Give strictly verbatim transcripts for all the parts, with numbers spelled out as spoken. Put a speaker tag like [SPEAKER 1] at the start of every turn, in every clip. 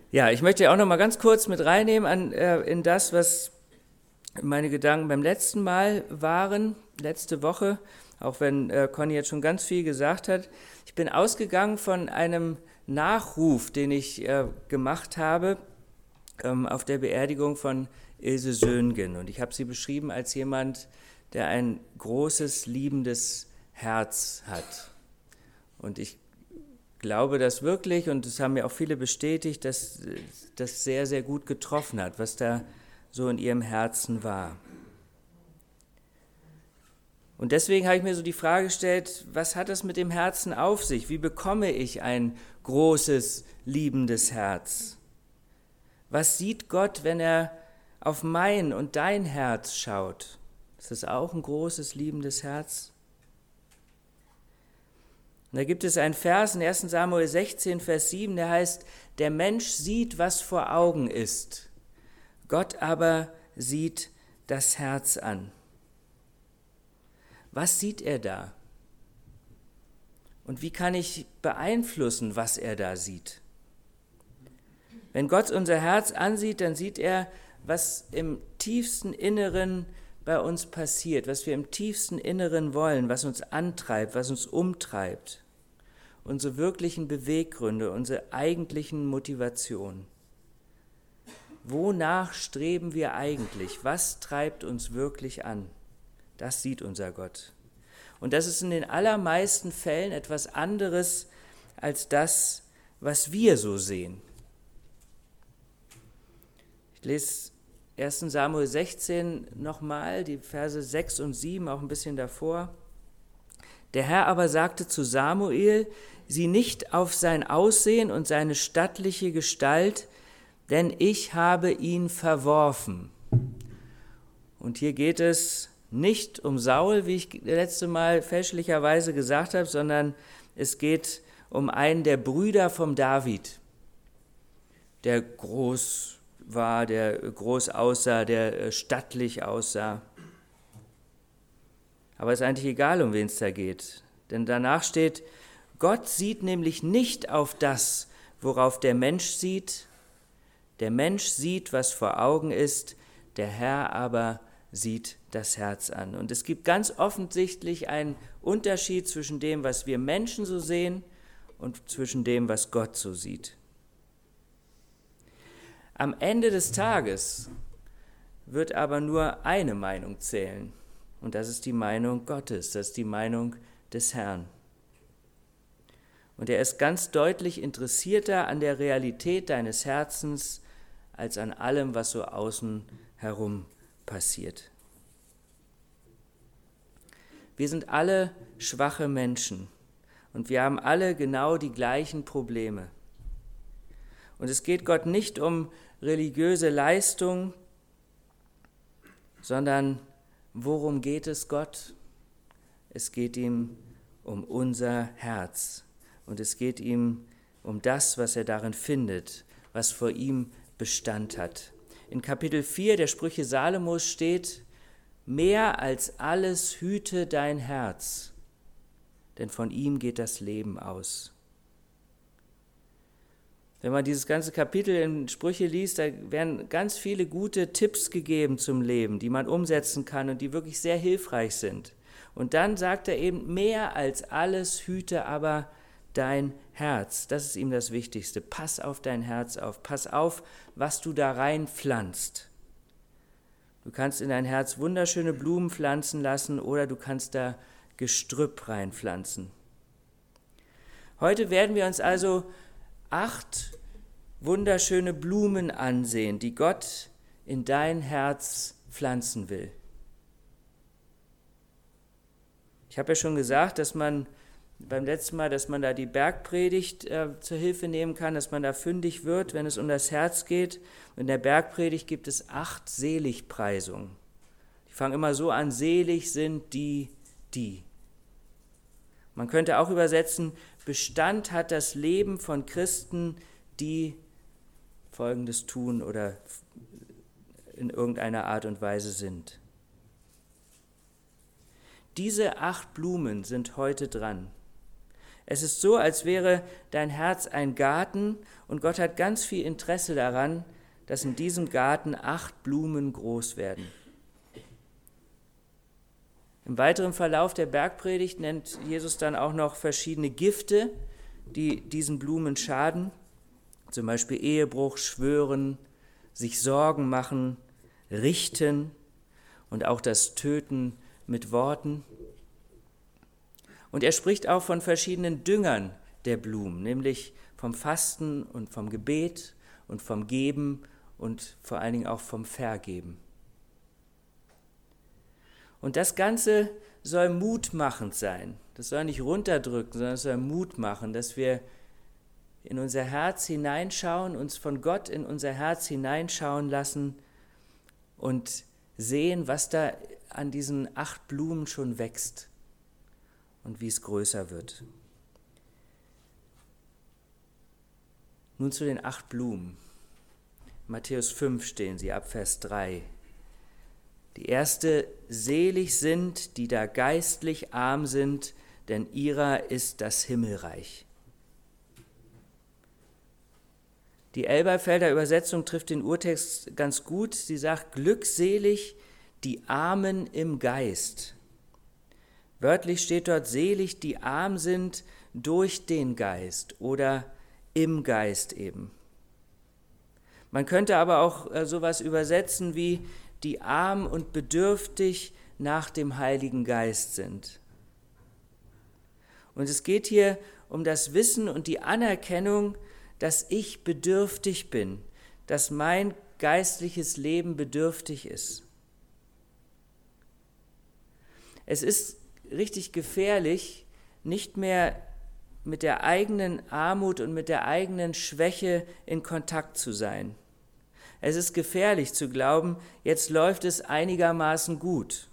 [SPEAKER 1] Ja, ich möchte auch noch mal ganz kurz mit reinnehmen an, äh, in das, was meine Gedanken beim letzten Mal waren, letzte Woche, auch wenn äh, Conny jetzt schon ganz viel gesagt hat. Ich bin ausgegangen von einem Nachruf, den ich äh, gemacht habe ähm, auf der Beerdigung von Ilse Söhngen. Und ich habe sie beschrieben als jemand, der ein großes, liebendes Herz hat. Und ich glaube das wirklich, und das haben mir auch viele bestätigt, dass das sehr, sehr gut getroffen hat, was da so in ihrem Herzen war. Und deswegen habe ich mir so die Frage gestellt, was hat es mit dem Herzen auf sich? Wie bekomme ich ein großes, liebendes Herz? Was sieht Gott, wenn er auf mein und dein Herz schaut? Ist das auch ein großes, liebendes Herz? Und da gibt es einen Vers in erster Samuel sechzehn, Vers sieben, der heißt, der Mensch sieht, was vor Augen ist, Gott aber sieht das Herz an. Was sieht er da? Und wie kann ich beeinflussen, was er da sieht? Wenn Gott unser Herz ansieht, dann sieht er, was im tiefsten Inneren bei uns passiert, was wir im tiefsten Inneren wollen, was uns antreibt, was uns umtreibt. Unsere wirklichen Beweggründe, unsere eigentlichen Motivationen. Wonach streben wir eigentlich? Was treibt uns wirklich an? Das sieht unser Gott. Und das ist in den allermeisten Fällen etwas anderes als das, was wir so sehen. Ich lese erster Samuel sechzehn nochmal, die Verse sechs und sieben, auch ein bisschen davor. Der Herr aber sagte zu Samuel, sieh nicht auf sein Aussehen und seine stattliche Gestalt, denn ich habe ihn verworfen. Und hier geht es nicht um Saul, wie ich letzte Mal fälschlicherweise gesagt habe, sondern es geht um einen der Brüder vom David, der groß war, der groß aussah, der stattlich aussah. Aber es ist eigentlich egal, um wen es da geht. Denn danach steht, Gott sieht nämlich nicht auf das, worauf der Mensch sieht. Der Mensch sieht, was vor Augen ist, der Herr aber sieht das Herz an. Und es gibt ganz offensichtlich einen Unterschied zwischen dem, was wir Menschen so sehen, und zwischen dem, was Gott so sieht. Am Ende des Tages wird aber nur eine Meinung zählen. Und das ist die Meinung Gottes, das ist die Meinung des Herrn. Und er ist ganz deutlich interessierter an der Realität deines Herzens als an allem, was so außen herum passiert. Wir sind alle schwache Menschen und wir haben alle genau die gleichen Probleme. Und es geht Gott nicht um religiöse Leistung, sondern worum geht es Gott? Es geht ihm um unser Herz und es geht ihm um das, was er darin findet, was vor ihm Bestand hat. In Kapitel vier der Sprüche Salomos steht, mehr als alles hüte dein Herz, denn von ihm geht das Leben aus. Wenn man dieses ganze Kapitel in Sprüche liest, da werden ganz viele gute Tipps gegeben zum Leben, die man umsetzen kann und die wirklich sehr hilfreich sind. Und dann sagt er eben, mehr als alles hüte aber dein Herz. Das ist ihm das Wichtigste. Pass auf dein Herz auf. Pass auf, was du da reinpflanzt. Du kannst in dein Herz wunderschöne Blumen pflanzen lassen oder du kannst da Gestrüpp reinpflanzen. Heute werden wir uns also acht wunderschöne Blumen ansehen, die Gott in dein Herz pflanzen will. Ich habe ja schon gesagt, dass man beim letzten Mal, dass man da die Bergpredigt äh, zur Hilfe nehmen kann, dass man da fündig wird, wenn es um das Herz geht. Und in der Bergpredigt gibt es acht Seligpreisungen. Die fangen immer so an, selig sind die, die. Man könnte auch übersetzen, Bestand hat das Leben von Christen, die Folgendes tun oder in irgendeiner Art und Weise sind. Diese acht Blumen sind heute dran. Es ist so, als wäre dein Herz ein Garten und Gott hat ganz viel Interesse daran, dass in diesem Garten acht Blumen groß werden. Im weiteren Verlauf der Bergpredigt nennt Jesus dann auch noch verschiedene Gifte, die diesen Blumen schaden, zum Beispiel Ehebruch, Schwören, sich Sorgen machen, Richten und auch das Töten mit Worten. Und er spricht auch von verschiedenen Düngern der Blumen, nämlich vom Fasten und vom Gebet und vom Geben und vor allen Dingen auch vom Vergeben. Und das Ganze soll mutmachend sein. Das soll nicht runterdrücken, sondern es soll Mut machen, dass wir in unser Herz hineinschauen, uns von Gott in unser Herz hineinschauen lassen und sehen, was da an diesen acht Blumen schon wächst und wie es größer wird. Nun zu den acht Blumen. In Matthäus fünf stehen sie ab Vers drei. Die erste: Selig sind, die da geistlich arm sind, denn ihrer ist das Himmelreich. Die Elberfelder Übersetzung trifft den Urtext ganz gut. Sie sagt: Glückselig die Armen im Geist. Wörtlich steht dort: Selig, die arm sind durch den Geist oder im Geist eben. Man könnte aber auch äh, sowas übersetzen wie die arm und bedürftig nach dem Heiligen Geist sind. Und es geht hier um das Wissen und die Anerkennung, dass ich bedürftig bin, dass mein geistliches Leben bedürftig ist. Es ist richtig gefährlich, nicht mehr mit der eigenen Armut und mit der eigenen Schwäche in Kontakt zu sein. Es ist gefährlich zu glauben, jetzt läuft es einigermaßen gut.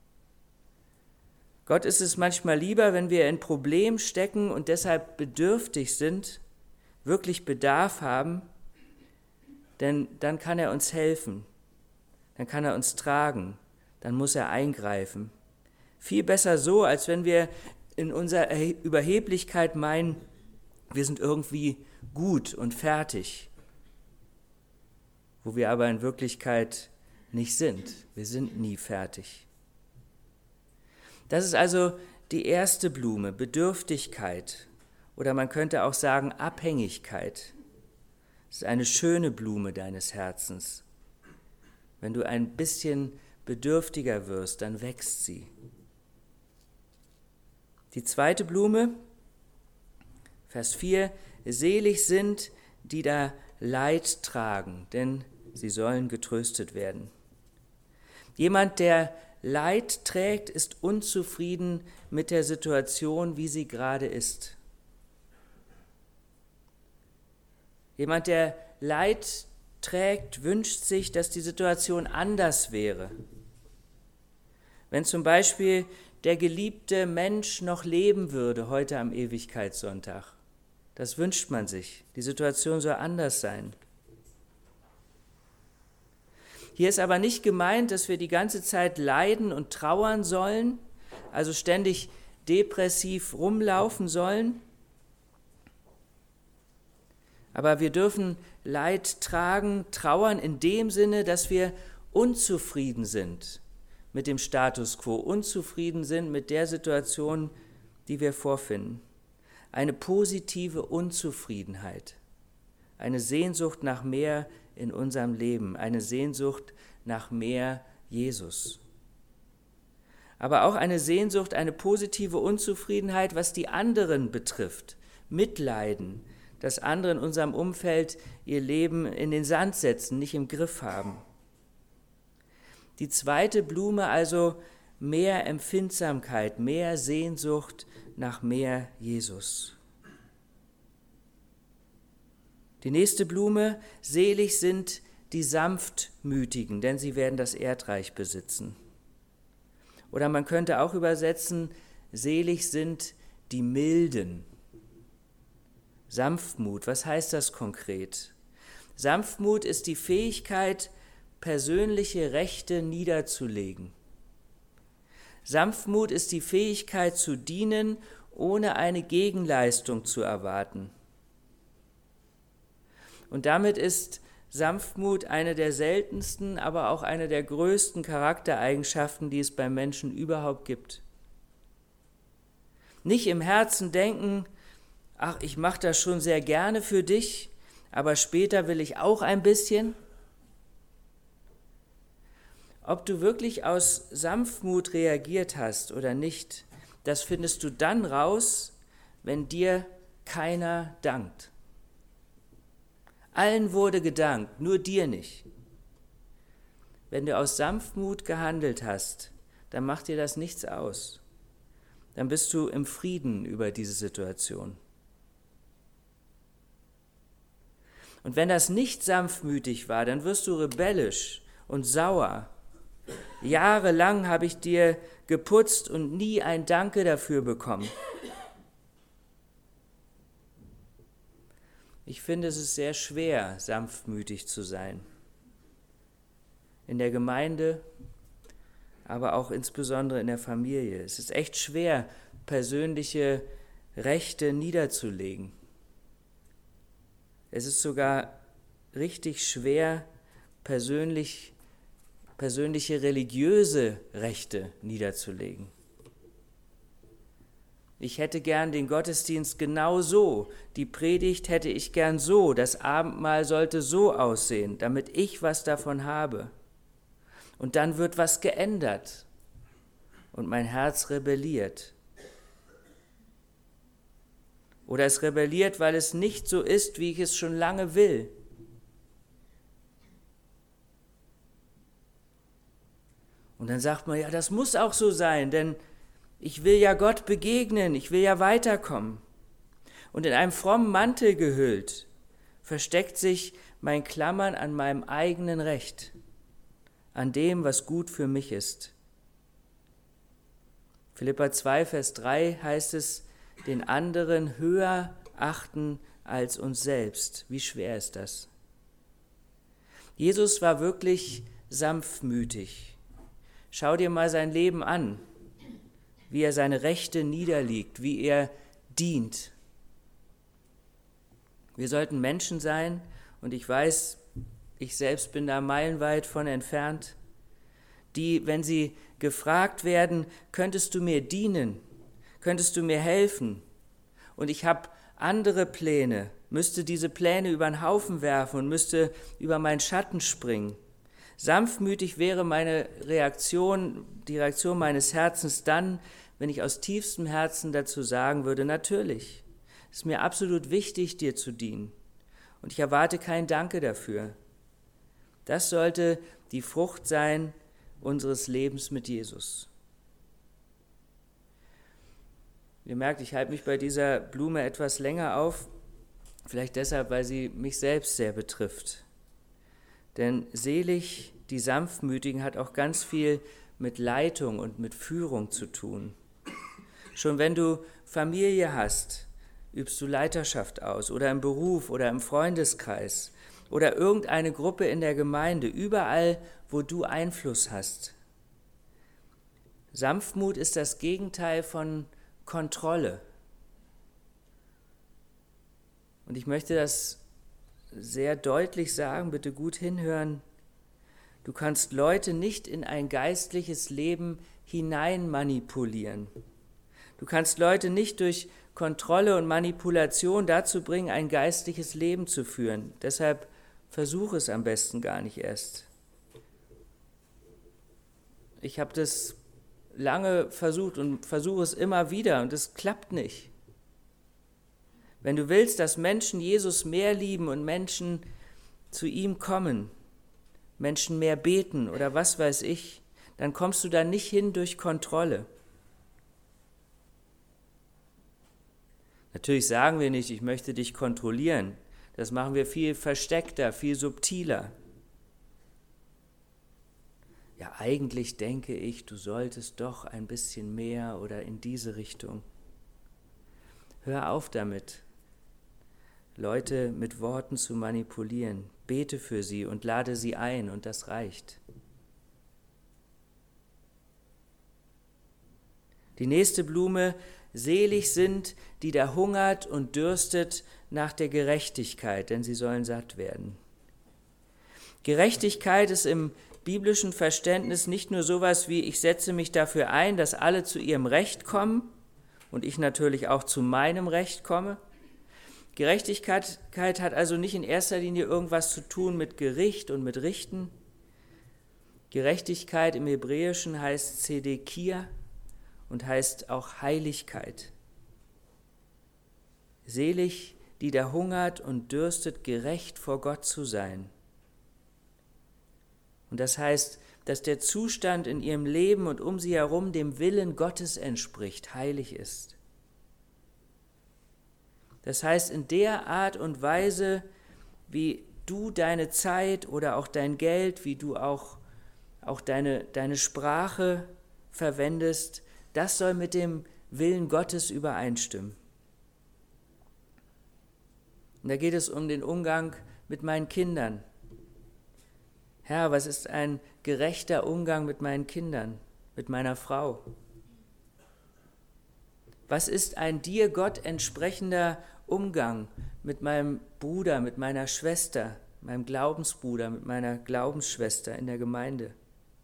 [SPEAKER 1] Gott ist es manchmal lieber, wenn wir in Problemen stecken und deshalb bedürftig sind, wirklich Bedarf haben, denn dann kann er uns helfen, dann kann er uns tragen, dann muss er eingreifen. Viel besser so, als wenn wir in unserer Überheblichkeit meinen, wir sind irgendwie gut und fertig, wo wir aber in Wirklichkeit nicht sind. Wir sind nie fertig. Das ist also die erste Blume, Bedürftigkeit, oder man könnte auch sagen Abhängigkeit. Es ist eine schöne Blume deines Herzens. Wenn du ein bisschen bedürftiger wirst, dann wächst sie. Die zweite Blume, Vers vier: Selig sind, die da Leid tragen, denn sie sollen getröstet werden. Jemand, der Leid trägt, ist unzufrieden mit der Situation, wie sie gerade ist. Jemand, der Leid trägt, wünscht sich, dass die Situation anders wäre. Wenn zum Beispiel der geliebte Mensch noch leben würde heute am Ewigkeitssonntag, das wünscht man sich. Die Situation soll anders sein. Hier ist aber nicht gemeint, dass wir die ganze Zeit leiden und trauern sollen, also ständig depressiv rumlaufen sollen. Aber wir dürfen Leid tragen, trauern in dem Sinne, dass wir unzufrieden sind mit dem Status quo, unzufrieden sind mit der Situation, die wir vorfinden. Eine positive Unzufriedenheit, eine Sehnsucht nach mehr in unserem Leben, eine Sehnsucht nach mehr Jesus. Aber auch eine Sehnsucht, eine positive Unzufriedenheit, was die anderen betrifft, Mitleiden, dass andere in unserem Umfeld ihr Leben in den Sand setzen, nicht im Griff haben. Die zweite Blume also mehr Empfindsamkeit, mehr Sehnsucht nach mehr Jesus. Die nächste Blume: Selig sind die Sanftmütigen, denn sie werden das Erdreich besitzen. Oder man könnte auch übersetzen: Selig sind die Milden. Sanftmut, was heißt das konkret? Sanftmut ist die Fähigkeit, persönliche Rechte niederzulegen. Sanftmut ist die Fähigkeit zu dienen ohne eine Gegenleistung zu erwarten. Und damit ist Sanftmut eine der seltensten, aber auch eine der größten Charaktereigenschaften, die es beim Menschen überhaupt gibt. Nicht im Herzen denken, ach, ich mache das schon sehr gerne für dich, aber später will ich auch ein bisschen. Ob du wirklich aus Sanftmut reagiert hast oder nicht, das findest du dann raus, wenn dir keiner dankt. Allen wurde gedankt, nur dir nicht. Wenn du aus Sanftmut gehandelt hast, dann macht dir das nichts aus. Dann bist du im Frieden über diese Situation. Und wenn das nicht sanftmütig war, dann wirst du rebellisch und sauer. Jahrelang habe ich dir geputzt und nie ein Danke dafür bekommen. Ich finde, es ist sehr schwer, sanftmütig zu sein. In der Gemeinde, aber auch insbesondere in der Familie. Es ist echt schwer, persönliche Rechte niederzulegen. Es ist sogar richtig schwer, persönlich, persönliche religiöse Rechte niederzulegen. Ich hätte gern den Gottesdienst genau so, die Predigt hätte ich gern so, das Abendmahl sollte so aussehen, damit ich was davon habe. Und dann wird was geändert und mein Herz rebelliert. Oder es rebelliert, weil es nicht so ist, wie ich es schon lange will. Und dann sagt man, ja, das muss auch so sein, denn ich will ja Gott begegnen, ich will ja weiterkommen. Und in einem frommen Mantel gehüllt versteckt sich mein Klammern an meinem eigenen Recht, an dem, was gut für mich ist. Philipper zwei, Vers drei heißt es, den anderen höher achten als uns selbst. Wie schwer ist das? Jesus war wirklich sanftmütig. Schau dir mal sein Leben an, wie er seine Rechte niederlegt, wie er dient. Wir sollten Menschen sein, und ich weiß, ich selbst bin da meilenweit von entfernt, die, wenn sie gefragt werden, könntest du mir dienen, könntest du mir helfen, und ich habe andere Pläne, müsste diese Pläne über den Haufen werfen und müsste über meinen Schatten springen. Sanftmütig wäre meine Reaktion, die Reaktion meines Herzens dann, wenn ich aus tiefstem Herzen dazu sagen würde, natürlich, es ist mir absolut wichtig, dir zu dienen, und ich erwarte kein Danke dafür. Das sollte die Frucht sein unseres Lebens mit Jesus. Ihr merkt, ich halte mich bei dieser Blume etwas länger auf, vielleicht deshalb, weil sie mich selbst sehr betrifft. Denn selig, die Sanftmütigen, hat auch ganz viel mit Leitung und mit Führung zu tun. Schon wenn du Familie hast, übst du Leiterschaft aus oder im Beruf oder im Freundeskreis oder irgendeine Gruppe in der Gemeinde, überall, wo du Einfluss hast. Sanftmut ist das Gegenteil von Kontrolle. Und ich möchte das sehr deutlich sagen, bitte gut hinhören. Du kannst Leute nicht in ein geistliches Leben hinein manipulieren. Du kannst Leute nicht durch Kontrolle und Manipulation dazu bringen, ein geistliches Leben zu führen. Deshalb versuche es am besten gar nicht erst. Ich habe das lange versucht und versuche es immer wieder, und es klappt nicht. Wenn du willst, dass Menschen Jesus mehr lieben und Menschen zu ihm kommen, Menschen mehr beten oder was weiß ich, dann kommst du da nicht hin durch Kontrolle. Natürlich sagen wir nicht, ich möchte dich kontrollieren. Das machen wir viel versteckter, viel subtiler. Ja, eigentlich denke ich, du solltest doch ein bisschen mehr oder in diese Richtung. Hör auf damit, Leute mit Worten zu manipulieren. Bete für sie und lade sie ein, und das reicht. Die nächste Blume Selig sind, die da hungert und dürstet nach der Gerechtigkeit, denn sie sollen satt werden. Gerechtigkeit ist im biblischen Verständnis nicht nur sowas wie, ich setze mich dafür ein, dass alle zu ihrem Recht kommen und ich natürlich auch zu meinem Recht komme. Gerechtigkeit hat also nicht in erster Linie irgendwas zu tun mit Gericht und mit Richten. Gerechtigkeit im Hebräischen heißt Zedekia und heißt auch Heiligkeit. Selig, die da hungert und dürstet, gerecht vor Gott zu sein. Und das heißt, dass der Zustand in ihrem Leben und um sie herum dem Willen Gottes entspricht, heilig ist. Das heißt, in der Art und Weise, wie du deine Zeit oder auch dein Geld, wie du auch, auch deine, deine Sprache verwendest, das soll mit dem Willen Gottes übereinstimmen. Und da geht es um den Umgang mit meinen Kindern. Herr, was ist ein gerechter Umgang mit meinen Kindern, mit meiner Frau? Was ist ein dir Gott entsprechender Umgang mit meinem Bruder, mit meiner Schwester, meinem Glaubensbruder, mit meiner Glaubensschwester in der Gemeinde?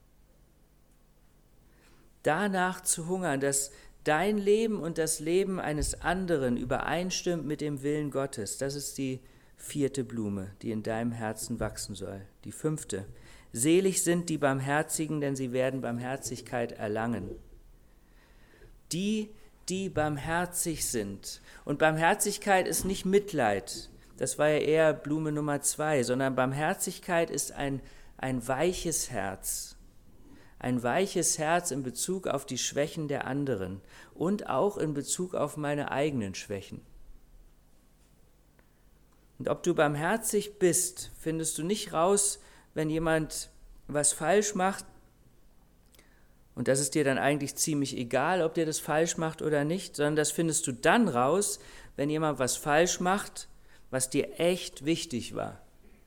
[SPEAKER 1] Danach zu hungern, dass dein Leben und das Leben eines anderen übereinstimmt mit dem Willen Gottes, das ist die vierte Blume, die in deinem Herzen wachsen soll. Die fünfte: Selig sind die Barmherzigen, denn sie werden Barmherzigkeit erlangen. Die, die barmherzig sind. Und Barmherzigkeit ist nicht Mitleid, das war ja eher Blume Nummer zwei, sondern Barmherzigkeit ist ein, ein weiches Herz. Ein weiches Herz in Bezug auf die Schwächen der anderen und auch in Bezug auf meine eigenen Schwächen. Und ob du barmherzig bist, findest du nicht raus, wenn jemand was falsch macht. Und das ist dir dann eigentlich ziemlich egal, ob der das falsch macht oder nicht, sondern das findest du dann raus, wenn jemand was falsch macht, was dir echt wichtig war.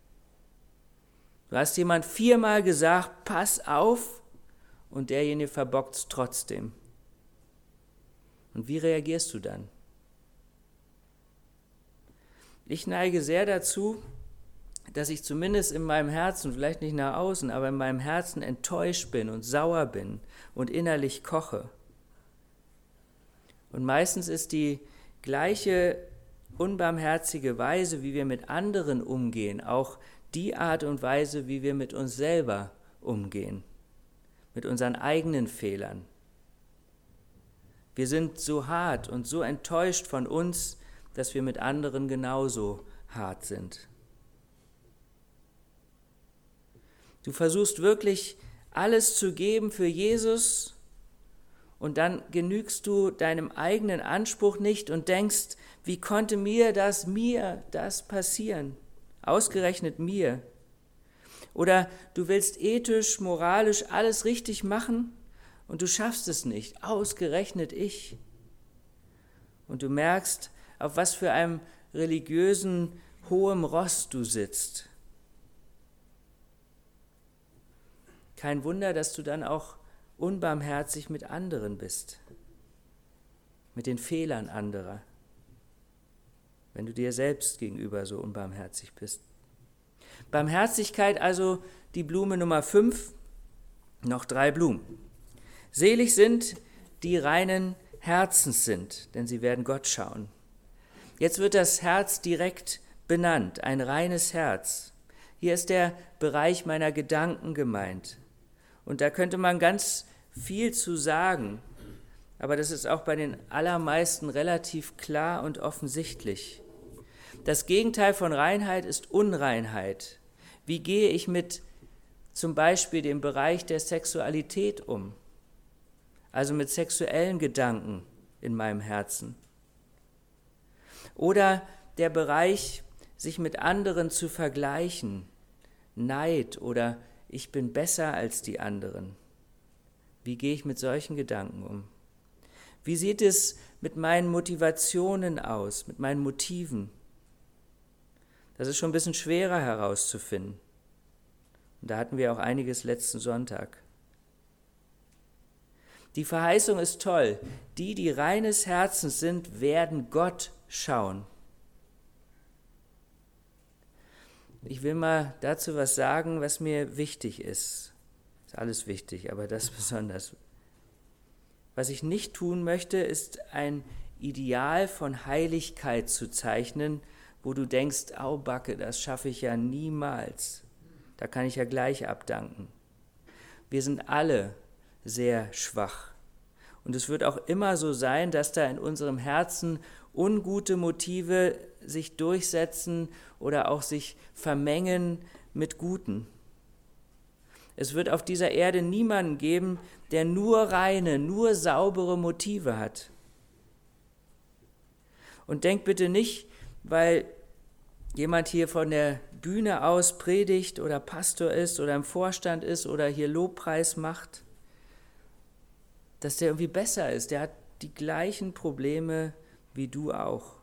[SPEAKER 1] Du hast jemand viermal gesagt, pass auf, und derjenige verbockt es trotzdem. Und wie reagierst du dann? Ich neige sehr dazu, dass ich zumindest in meinem Herzen, vielleicht nicht nach außen, aber in meinem Herzen enttäuscht bin und sauer bin und innerlich koche. Und meistens ist die gleiche unbarmherzige Weise, wie wir mit anderen umgehen, auch die Art und Weise, wie wir mit uns selber umgehen, mit unseren eigenen Fehlern. Wir sind so hart und so enttäuscht von uns, dass wir mit anderen genauso hart sind. Du versuchst wirklich alles zu geben für Jesus und dann genügst du deinem eigenen Anspruch nicht und denkst, wie konnte mir das, mir das passieren? Ausgerechnet mir. Oder du willst ethisch, moralisch alles richtig machen und du schaffst es nicht, ausgerechnet ich. Und du merkst, auf was für einem religiösen hohem Ross du sitzt. Kein Wunder, dass du dann auch unbarmherzig mit anderen bist, mit den Fehlern anderer, wenn du dir selbst gegenüber so unbarmherzig bist. Barmherzigkeit also die Blume Nummer fünf, noch drei Blumen. Selig sind, die reinen Herzens sind, denn sie werden Gott schauen. Jetzt wird das Herz direkt benannt, ein reines Herz. Hier ist der Bereich meiner Gedanken gemeint. Und da könnte man ganz viel zu sagen, aber das ist auch bei den allermeisten relativ klar und offensichtlich. Das Gegenteil von Reinheit ist Unreinheit. Wie gehe ich mit zum Beispiel dem Bereich der Sexualität um? Also mit sexuellen Gedanken in meinem Herzen. Oder der Bereich, sich mit anderen zu vergleichen, Neid oder ich bin besser als die anderen. Wie gehe ich mit solchen Gedanken um? Wie sieht es mit meinen Motivationen aus, mit meinen Motiven? Das ist schon ein bisschen schwerer herauszufinden. Und da hatten wir auch einiges letzten Sonntag. Die Verheißung ist toll. Die, die reines Herzens sind, werden Gott schauen. Ich will mal dazu was sagen, was mir wichtig ist. Ist alles wichtig, aber das besonders. Was ich nicht tun möchte, ist ein Ideal von Heiligkeit zu zeichnen, wo du denkst, au Backe, das schaffe ich ja niemals. Da kann ich ja gleich abdanken. Wir sind alle sehr schwach. Und es wird auch immer so sein, dass da in unserem Herzen ungute Motive sich durchsetzen oder auch sich vermengen mit guten. Es wird auf dieser Erde niemanden geben, der nur reine, nur saubere Motive hat. Und denk bitte nicht, weil jemand hier von der Bühne aus predigt oder Pastor ist oder im Vorstand ist oder hier Lobpreis macht, dass der irgendwie besser ist. Der hat die gleichen Probleme wie du auch.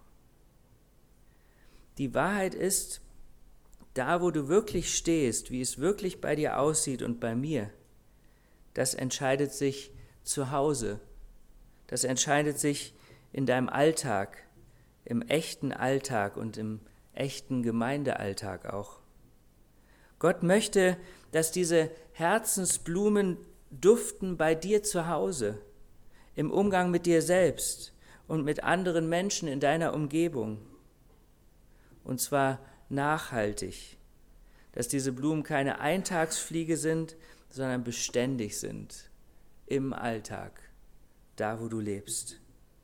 [SPEAKER 1] Die Wahrheit ist, da wo du wirklich stehst, wie es wirklich bei dir aussieht und bei mir, das entscheidet sich zu Hause. Das entscheidet sich in deinem Alltag, im echten Alltag und im echten Gemeindealltag auch. Gott möchte, dass diese Herzensblumen duften bei dir zu Hause, im Umgang mit dir selbst und mit anderen Menschen in deiner Umgebung. Und zwar nachhaltig, dass diese Blumen keine Eintagsfliege sind, sondern beständig sind im Alltag, da wo du lebst.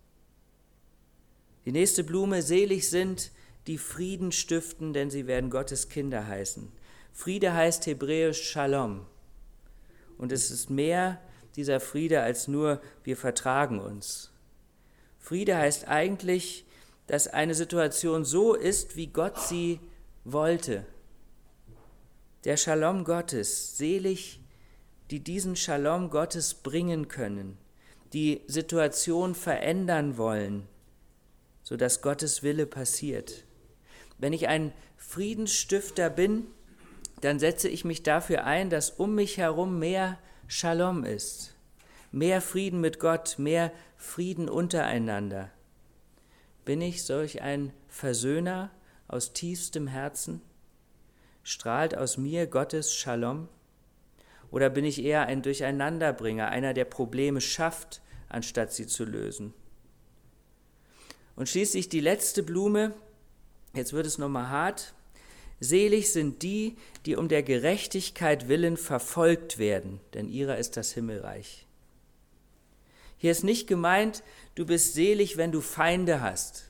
[SPEAKER 1] Die nächste Blume, selig sind, die Frieden stiften, denn sie werden Gottes Kinder heißen. Friede heißt hebräisch Shalom. Und es ist mehr dieser Friede als nur, wir vertragen uns. Friede heißt eigentlich, dass eine Situation so ist, wie Gott sie wollte. Der Shalom Gottes, selig, die diesen Shalom Gottes bringen können, die Situation verändern wollen, sodass Gottes Wille passiert. Wenn ich ein Friedensstifter bin, dann setze ich mich dafür ein, dass um mich herum mehr Shalom ist, mehr Frieden mit Gott, mehr Frieden untereinander. Bin ich solch ein Versöhner aus tiefstem Herzen? Strahlt aus mir Gottes Shalom? Oder bin ich eher ein Durcheinanderbringer, einer, der Probleme schafft, anstatt sie zu lösen? Und schließlich die letzte Blume, jetzt wird es nochmal hart. Selig sind die, die um der Gerechtigkeit willen verfolgt werden, denn ihrer ist das Himmelreich. Hier ist nicht gemeint, du bist selig, wenn du Feinde hast.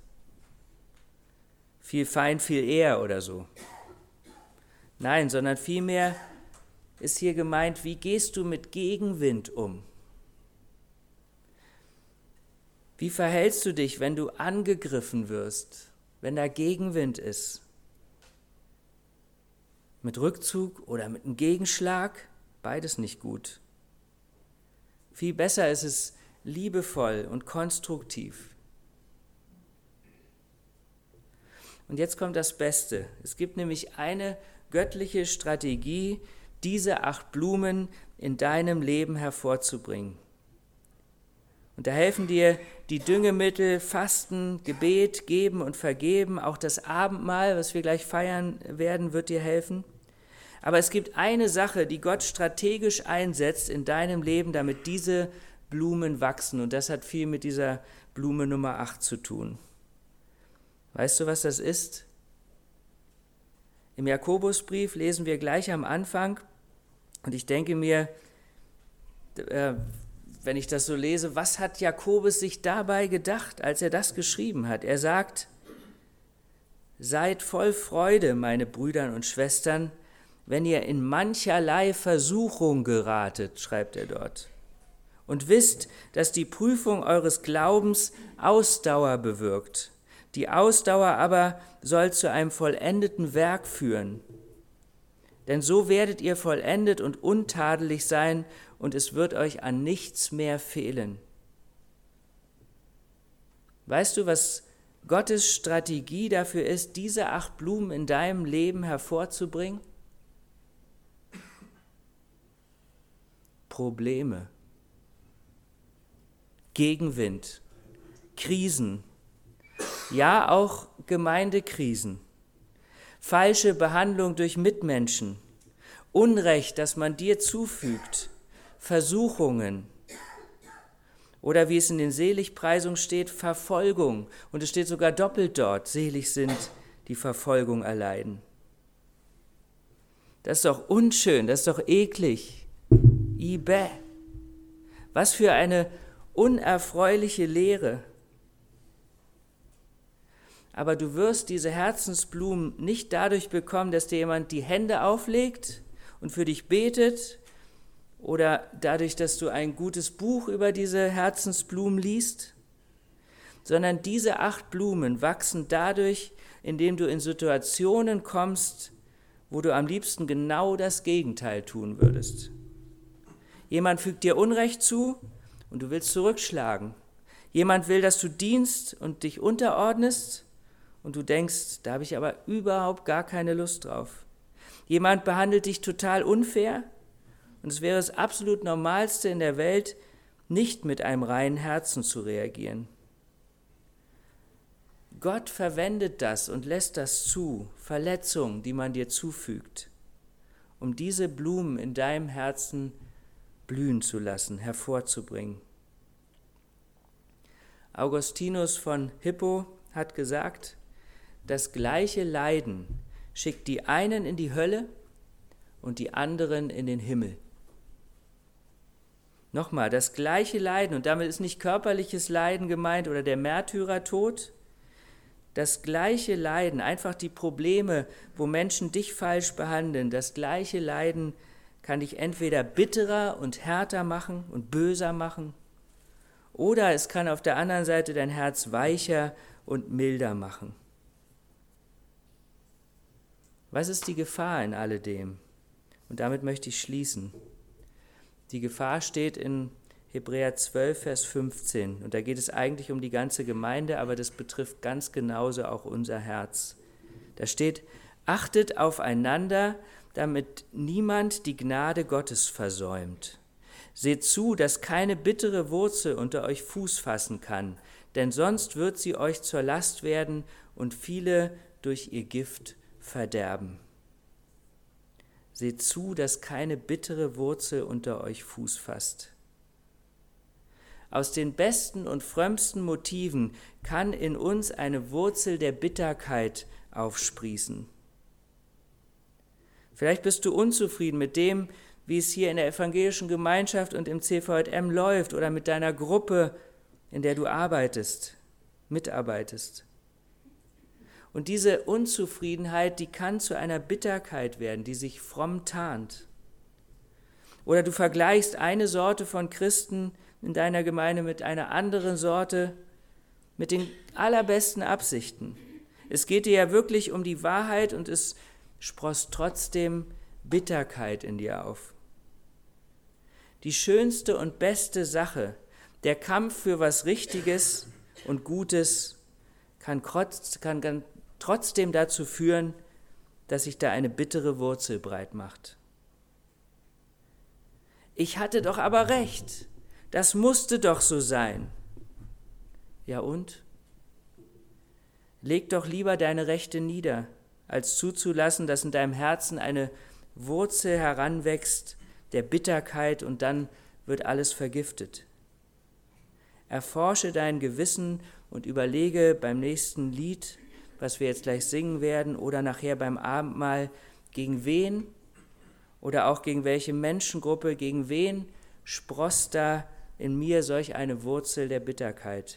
[SPEAKER 1] Viel Feind, viel eher oder so. Nein, sondern vielmehr ist hier gemeint, wie gehst du mit Gegenwind um? Wie verhältst du dich, wenn du angegriffen wirst, wenn da Gegenwind ist? Mit Rückzug oder mit einem Gegenschlag? Beides nicht gut. Viel besser ist es liebevoll und konstruktiv. Und jetzt kommt das Beste. Es gibt nämlich eine göttliche Strategie, diese acht Blumen in deinem Leben hervorzubringen. Und da helfen dir die Düngemittel, Fasten, Gebet, Geben und Vergeben. Auch das Abendmahl, was wir gleich feiern werden, wird dir helfen. Aber es gibt eine Sache, die Gott strategisch einsetzt in deinem Leben, damit diese Blumen wachsen. Und das hat viel mit dieser Blume Nummer acht zu tun. Weißt du, was das ist? Im Jakobusbrief lesen wir gleich am Anfang, und ich denke mir, äh, wenn ich das so lese, was hat Jakobus sich dabei gedacht, als er das geschrieben hat? Er sagt, seid voll Freude, meine Brüder und Schwestern, wenn ihr in mancherlei Versuchung geratet, schreibt er dort. Und wisst, dass die Prüfung eures Glaubens Ausdauer bewirkt. Die Ausdauer aber soll zu einem vollendeten Werk führen. Denn so werdet ihr vollendet und untadelig sein, und es wird euch an nichts mehr fehlen. Weißt du, was Gottes Strategie dafür ist, diese acht Blumen in deinem Leben hervorzubringen? Probleme. Gegenwind, Krisen, ja auch Gemeindekrisen, falsche Behandlung durch Mitmenschen, Unrecht, das man dir zufügt, Versuchungen oder wie es in den Seligpreisungen steht, Verfolgung. Und es steht sogar doppelt dort, selig sind, die Verfolgung erleiden. Das ist doch unschön, das ist doch eklig. Ibäh. Was für eine unerfreuliche Lehre. Aber du wirst diese Herzensblumen nicht dadurch bekommen, dass dir jemand die Hände auflegt und für dich betet oder dadurch, dass du ein gutes Buch über diese Herzensblumen liest, sondern diese acht Blumen wachsen dadurch, indem du in Situationen kommst, wo du am liebsten genau das Gegenteil tun würdest. Jemand fügt dir Unrecht zu und du willst zurückschlagen. Jemand will, dass du dienst und dich unterordnest und du denkst, da habe ich aber überhaupt gar keine Lust drauf. Jemand behandelt dich total unfair und es wäre das absolut Normalste in der Welt, nicht mit einem reinen Herzen zu reagieren. Gott verwendet das und lässt das zu, Verletzungen, die man dir zufügt, um diese Blumen in deinem Herzen blühen zu lassen, hervorzubringen. Augustinus von Hippo hat gesagt, das gleiche Leiden schickt die einen in die Hölle und die anderen in den Himmel. Nochmal, das gleiche Leiden, und damit ist nicht körperliches Leiden gemeint oder der Märtyrertod, das gleiche Leiden, einfach die Probleme, wo Menschen dich falsch behandeln, das gleiche Leiden kann dich entweder bitterer und härter machen und böser machen, oder es kann auf der anderen Seite dein Herz weicher und milder machen. Was ist die Gefahr in alledem? Und damit möchte ich schließen. Die Gefahr steht in Hebräer zwölf, Vers fünfzehn. Und da geht es eigentlich um die ganze Gemeinde, aber das betrifft ganz genauso auch unser Herz. Da steht, achtet aufeinander, damit niemand die Gnade Gottes versäumt. Seht zu, dass keine bittere Wurzel unter euch Fuß fassen kann, denn sonst wird sie euch zur Last werden und viele durch ihr Gift verderben. Seht zu, dass keine bittere Wurzel unter euch Fuß fasst. Aus den besten und frömmsten Motiven kann in uns eine Wurzel der Bitterkeit aufsprießen. Vielleicht bist du unzufrieden mit dem, wie es hier in der evangelischen Gemeinschaft und im C V J M läuft oder mit deiner Gruppe, in der du arbeitest, mitarbeitest. Und diese Unzufriedenheit, die kann zu einer Bitterkeit werden, die sich fromm tarnt. Oder du vergleichst eine Sorte von Christen in deiner Gemeinde mit einer anderen Sorte, mit den allerbesten Absichten. Es geht dir ja wirklich um die Wahrheit und es sproßt trotzdem Bitterkeit in dir auf. Die schönste und beste Sache, der Kampf für was Richtiges und Gutes, kann, kann, kann trotzdem dazu führen, dass sich da eine bittere Wurzel breit macht. Ich hatte doch aber recht, das musste doch so sein. Ja und? Leg doch lieber deine Rechte nieder, als zuzulassen, dass in deinem Herzen eine Wurzel heranwächst der Bitterkeit und dann wird alles vergiftet. Erforsche dein Gewissen und überlege beim nächsten Lied, was wir jetzt gleich singen werden, oder nachher beim Abendmahl, gegen wen oder auch gegen welche Menschengruppe, gegen wen sproßt da in mir solch eine Wurzel der Bitterkeit.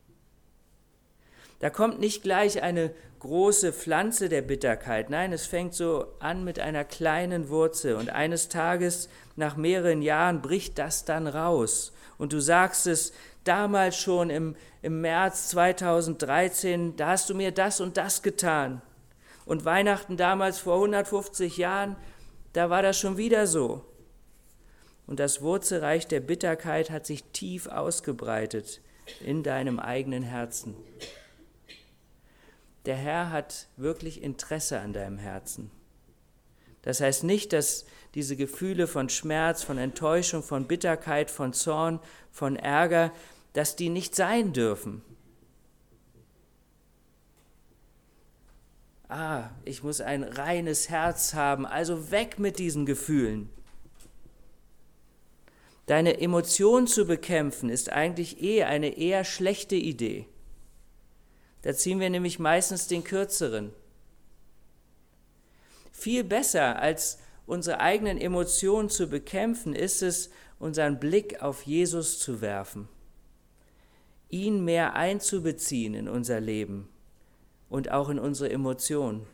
[SPEAKER 1] Da kommt nicht gleich eine große Pflanze der Bitterkeit. Nein, es fängt so an mit einer kleinen Wurzel und eines Tages, nach mehreren Jahren, bricht das dann raus. Und du sagst es damals schon im, im März zweitausenddreizehn, da hast du mir das und das getan. Und Weihnachten damals vor hundertfünfzig Jahren, da war das schon wieder so. Und das Wurzelreich der Bitterkeit hat sich tief ausgebreitet in deinem eigenen Herzen. Der Herr hat wirklich Interesse an deinem Herzen. Das heißt nicht, dass diese Gefühle von Schmerz, von Enttäuschung, von Bitterkeit, von Zorn, von Ärger, dass die nicht sein dürfen. Ah, ich muss ein reines Herz haben, also weg mit diesen Gefühlen. Deine Emotion zu bekämpfen, ist eigentlich eh eine eher schlechte Idee. Da ziehen wir nämlich meistens den Kürzeren. Viel besser, als unsere eigenen Emotionen zu bekämpfen, ist es, unseren Blick auf Jesus zu werfen, ihn mehr einzubeziehen in unser Leben und auch in unsere Emotionen.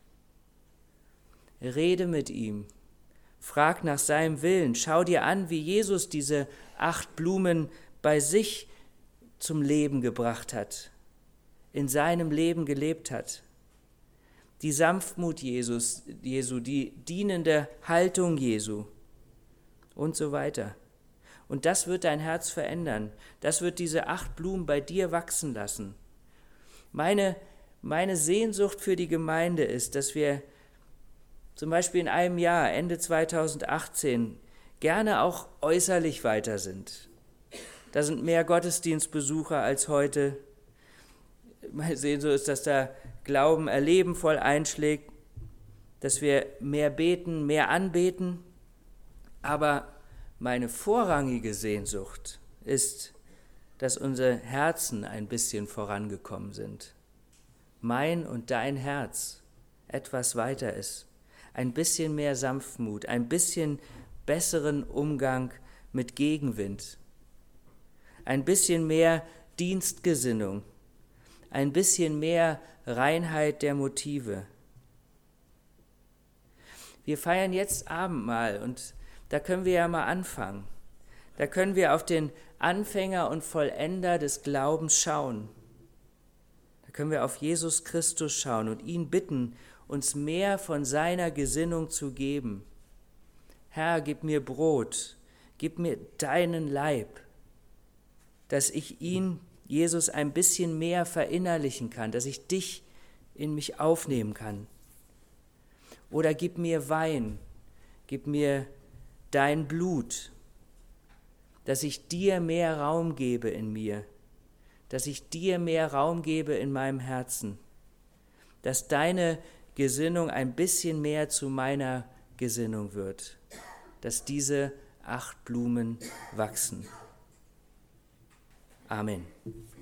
[SPEAKER 1] Rede mit ihm. Frag nach seinem Willen. Schau dir an, wie Jesus diese acht Blumen bei sich zum Leben gebracht hat, in seinem Leben gelebt hat. Die Sanftmut Jesus, Jesu, die dienende Haltung Jesu und so weiter. Und das wird dein Herz verändern. Das wird diese acht Blumen bei dir wachsen lassen. Meine, meine Sehnsucht für die Gemeinde ist, dass wir zum Beispiel in einem Jahr, Ende zweitausendachtzehn, gerne auch äußerlich weiter sind. Da sind mehr Gottesdienstbesucher als heute. Meine Sehnsucht ist, dass der Glauben erleben voll einschlägt, dass wir mehr beten, mehr anbeten. Aber meine vorrangige Sehnsucht ist, dass unsere Herzen ein bisschen vorangekommen sind. Mein und dein Herz etwas weiter ist. Ein bisschen mehr Sanftmut, ein bisschen besseren Umgang mit Gegenwind, ein bisschen mehr Dienstgesinnung, ein bisschen mehr Reinheit der Motive. Wir feiern jetzt Abendmahl und da können wir ja mal anfangen. Da können wir auf den Anfänger und Vollender des Glaubens schauen. Da können wir auf Jesus Christus schauen und ihn bitten, uns mehr von seiner Gesinnung zu geben. Herr, gib mir Brot, gib mir deinen Leib, dass ich ihn, Jesus, ein bisschen mehr verinnerlichen kann, dass ich dich in mich aufnehmen kann. Oder gib mir Wein, gib mir dein Blut, dass ich dir mehr Raum gebe in mir, dass ich dir mehr Raum gebe in meinem Herzen, dass deine Gesinnung ein bisschen mehr zu meiner Gesinnung wird, dass diese acht Blumen wachsen. Amen.